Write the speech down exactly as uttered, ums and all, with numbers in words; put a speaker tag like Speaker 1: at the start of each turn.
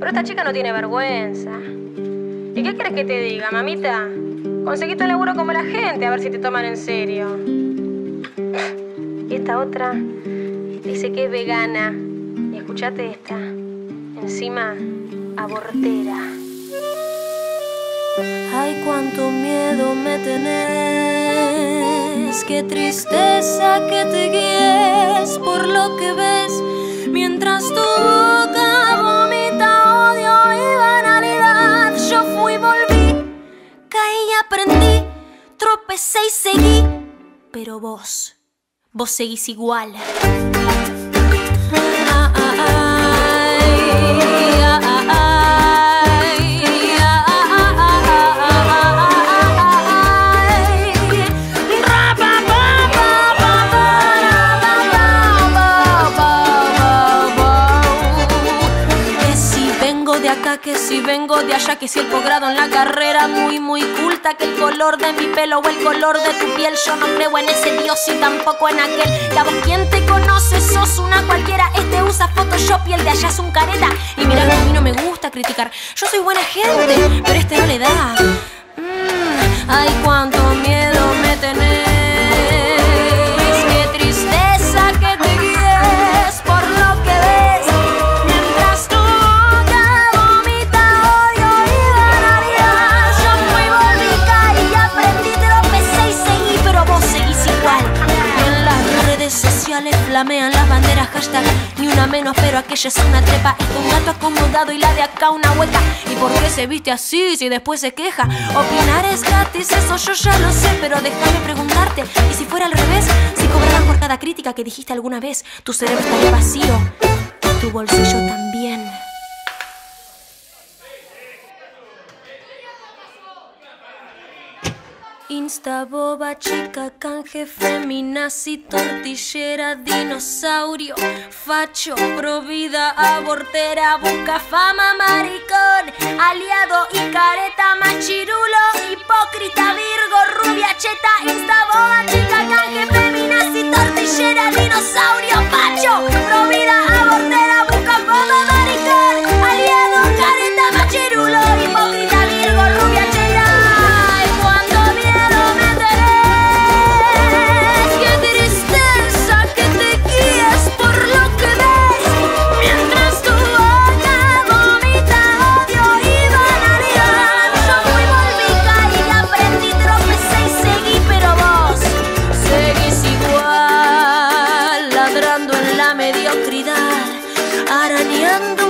Speaker 1: Pero esta chica no tiene vergüenza. ¿Y qué quieres que te diga, mamita? Conseguiste un laburo como la gente, a ver si te toman en serio. Y esta otra dice que es vegana. Y escuchate esta. Encima, abortera.
Speaker 2: Ay, cuánto miedo me tenés, qué tristeza que te guíes por lo que ves, mientras tu boca vomita odio y banalidad. Yo fui y volví, caí y aprendí, tropecé y seguí, pero vos, vos seguís igual. Ah, ah, ay, ah, ah, ay. Que si vengo de allá, que si el posgrado en la carrera muy muy culta, que el color de mi pelo o el color de tu piel, yo no creo en ese Dios y tampoco en aquel. Que a vos quien te conoce sos una cualquiera, este usa Photoshop y el de allá es un careta. Y mira que a mí no me gusta criticar, yo soy buena gente, pero este no le da. mm, Ay, cuánto miedo me tenés, qué tristeza que te guíes por lo que ves, mientras tú sociales flamean las banderas, hashtag ni una menos, pero aquella es una trepa. Es un gato acomodado y la de acá una hueca. ¿Y por qué se viste así si después se queja? Opinar es gratis, eso yo ya lo sé, pero déjame preguntarte, ¿y si fuera al revés? Si cobraran por cada crítica que dijiste alguna vez, tu cerebro estaría vacío, tu bolsillo también. Insta, boba, chica, canje, feminazi, tortillera, dinosaurio, facho, provida, abortera, busca fama, maricón, aliado y careta, machirulo, hipócrita, virgo, rubia, cheta. Insta, boba, chica, canje, feminazi, tortillera, dinosaurio, facho, provida, abortera, busca fama, maricón, aliado, careta, machirulo, hipócrita, virgo, rubia, cheta. Arañando